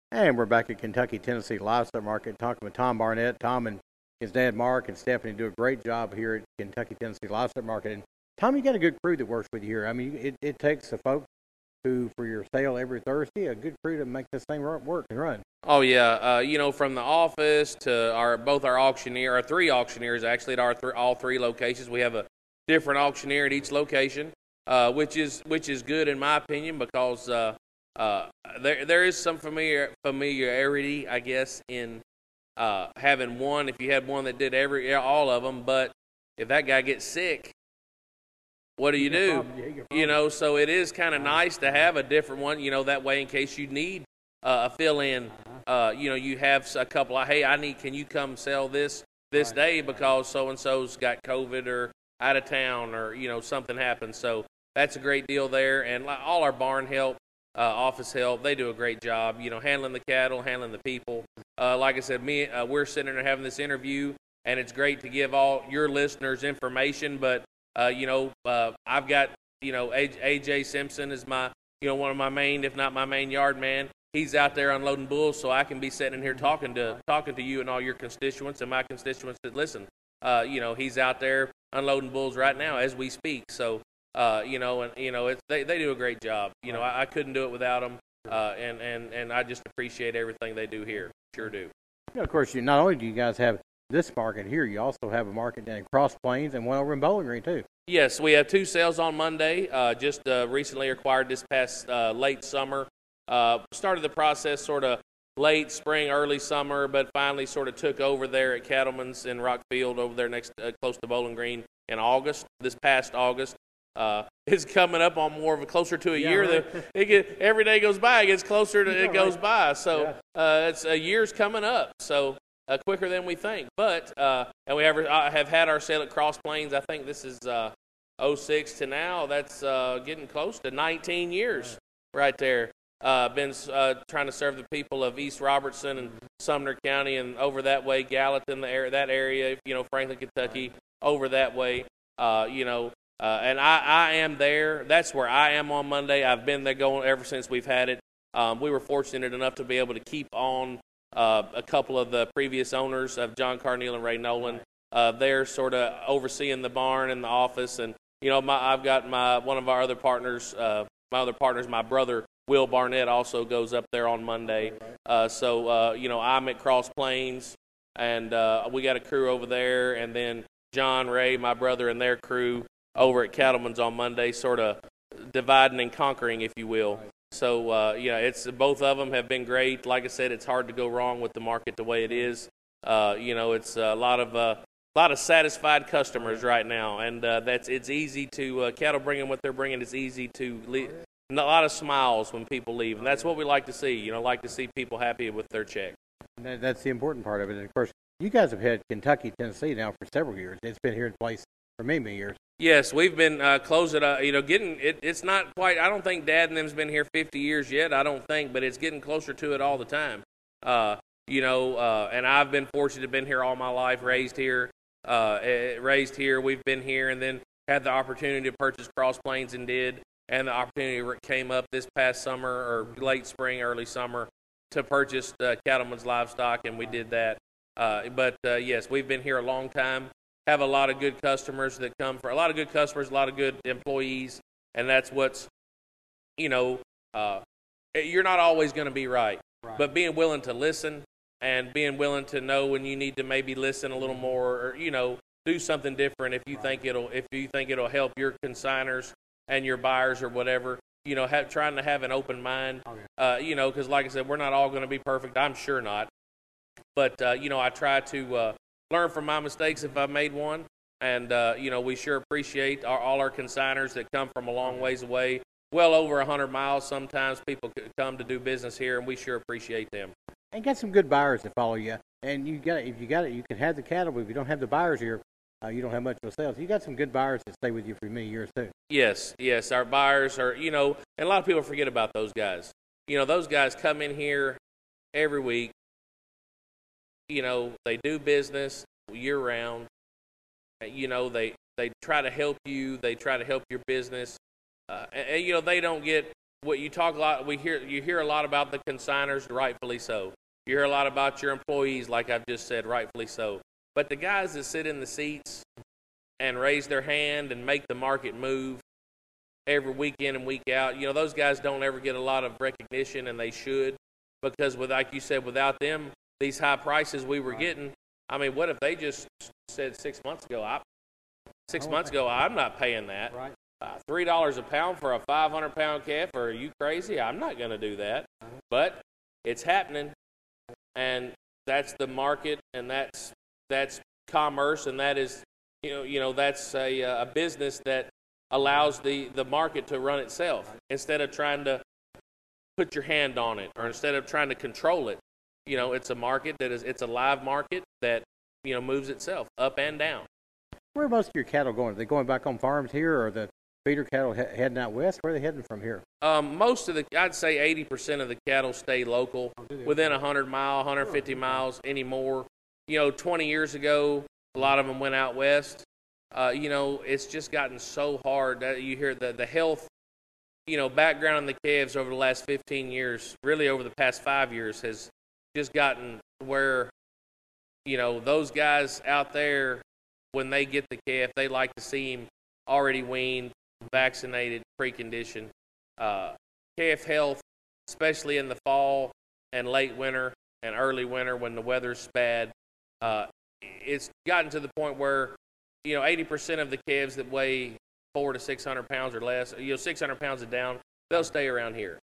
And we're back at Kentucky, Tennessee Livestock Market talking with Tom Barnett. Tom and his dad Mark and Stephanie do a great job here at Kentucky, Tennessee Livestock Market. And Tom, you got a good crew that works with you here. I mean, it takes a folks who, for your sale every Thursday, a good crew to make this thing work and run. Oh yeah, from the office to our three auctioneers actually at all three locations. We have a different auctioneer at each location, which is good in my opinion because there is some familiarity, I guess, in having one. If you had one that did all of them, but if that guy gets sick, what do you do? So it is kind of nice to have a different one. That way in case you need a fill-in. You have a couple of, hey, can you come sell this day because so-and-so's got COVID or out of town or, something happens. So that's a great deal there. And all our barn help, office help, they do a great job, handling the cattle, handling the people. Like I said, we're sitting there having this interview, and it's great to give all your listeners information. But, I've got, A.J. Simpson is my, one of my main, if not my main yard man. He's out there unloading bulls, so I can be sitting in here talking to you and all your constituents and my constituents that listen. He's out there unloading bulls right now as we speak. So, they do a great job. I couldn't do it without them, and I just appreciate everything they do here. Sure do. Of course, not only do you guys have this market here, you also have a market down in Cross Plains and one over in Bowling Green too. Yes, we have two sales on Monday. Just recently acquired this past late summer. Started the process sort of late spring, early summer, but finally sort of took over there at Cattleman's in Rockfield over there next close to Bowling Green in August, this past August. It's coming up on more of a closer to a year. Right. Every day goes by, it gets closer to it goes by. So it's a year's coming up, so quicker than we think. But and we have had our sale at Cross Plains. I think this is 06 to now. That's getting close to 19 years right there. Been trying to serve the people of East Robertson and Sumner County and over that way, Gallatin, that area, Franklin, Kentucky, over that way, and I am there. That's where I am on Monday. I've been there going ever since we've had it. We were fortunate enough to be able to keep on a couple of the previous owners of John Carneal and Ray Nolan. They're sort of overseeing the barn and the office, and I've got one of our other partners, my brother Will Barnett also goes up there on Monday. I'm at Cross Plains, and we got a crew over there, and then John, Ray, my brother, and their crew over at Cattleman's on Monday, sort of dividing and conquering, if you will. So, it's both of them have been great. Like I said, it's hard to go wrong with the market the way it is. It's a lot of satisfied customers right now, and it's easy to cattle bringing what they're bringing. It's easy to a lot of smiles when people leave, and that's what we like to see. Like to see people happy with their check. And that's the important part of it. And of course, you guys have had Kentucky, Tennessee now for several years. It's been here in place for many years. Yes, we've been closing. Getting it. It's not quite. I don't think Dad and them's been here 50 years yet. I don't think, but it's getting closer to it all the time. And I've been fortunate to have been here all my life, raised here. We've been here, and then had the opportunity to purchase Cross Plains and did. And the opportunity came up this past summer or late spring, early summer to purchase Cattleman's livestock, and we did that. Yes, we've been here a long time. Have a lot of good customers that come for a lot of good customers, a lot of good employees, and that's what's, you're not always going to be right, but being willing to listen and being willing to know when you need to maybe listen a little more, or do something different if you think it'll help your consigners and your buyers or whatever, trying to have an open mind, because like I said, we're not all going to be perfect. I'm sure not. But, I try to learn from my mistakes if I've made one. And, we sure appreciate all our consigners that come from a long ways away, well over 100 miles. Sometimes people come to do business here, and we sure appreciate them. And got some good buyers that follow you. And if you got it, you can have the cattle, but if you don't have the buyers here, you don't have much of a sales. You got some good buyers that stay with you for many years too. Yes. Our buyers are, and a lot of people forget about those guys. Those guys come in here every week. They do business year round. They try to help you. They try to help your business. They don't get what you talk a lot, you hear a lot about the consigners, rightfully so. You hear a lot about your employees, like I've just said, rightfully so. But the guys that sit in the seats and raise their hand and make the market move every week in and week out, you know, those guys don't ever get a lot of recognition, and they should, because like you said, without them, these high prices we were getting, I mean, what if they just said 6 months ago, I'm not paying that. Right. $3 a pound for a 500-pound calf? Are you crazy? I'm not going to do that. But it's happening, and that's the market, and that's commerce, and that is, that's a business that allows the market to run itself instead of trying to put your hand on it, or instead of trying to control it. You know, it's a market it's a live market that, moves itself up and down. Where are most of your cattle going? Are they going back on farms here, or the feeder cattle heading out west? Where are they heading from here? I'd say 80% of the cattle stay local, within 100 miles, 150 miles anymore. 20 years ago, a lot of them went out west. It's just gotten so hard that you hear the health, background in the calves over the last 15 years, really over the past 5 years, has just gotten where, those guys out there, when they get the calf, they like to see him already weaned, vaccinated, preconditioned. Calf health, especially in the fall and late winter and early winter when the weather's bad, it's gotten to the point where, 80% of the calves that weigh 400 to 600 pounds or less, 600 pounds and down, they'll stay around here.